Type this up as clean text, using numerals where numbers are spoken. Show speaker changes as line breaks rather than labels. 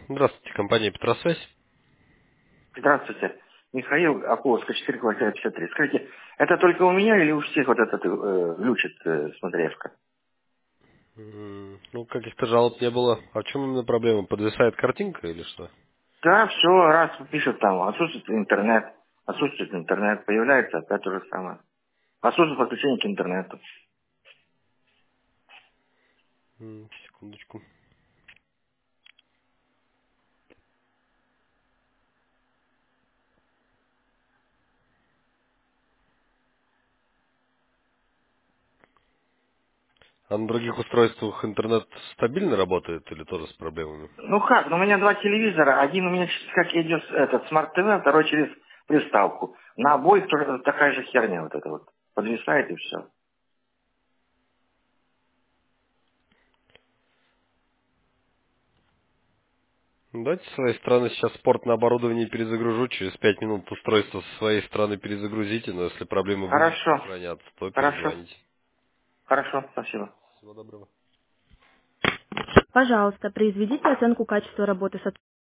Здравствуйте, компания Петросвязь.
Здравствуйте. Михаил Акуловская, 4 квартира 53. Скажите, это только у меня или у всех вот этот глючит смотрешка?
Ну, каких-то жалоб не было. А в чем именно проблема? Подвисает картинка или что?
Да, все, раз пишет там, отсутствует интернет, появляется опять то же самое. Отсутствует подключение к интернету.
Секундочку. А на других устройствах интернет стабильно работает или тоже с проблемами?
Ну как, ну у меня два телевизора, один у меня как идет этот смарт-ТВ, второй через приставку. На обоих тоже такая же херня вот эта вот. Подвисает и все.
Давайте с своей стороны сейчас спорт на оборудовании перезагружу. Через 5 минут устройство со своей стороны перезагрузите. Но если проблемы будут
Хорошо,
сохраняться, то
хорошо,
перезвоните.
хорошо, спасибо.
Всего доброго.
Пожалуйста, произведите оценку качества работы сотрудника.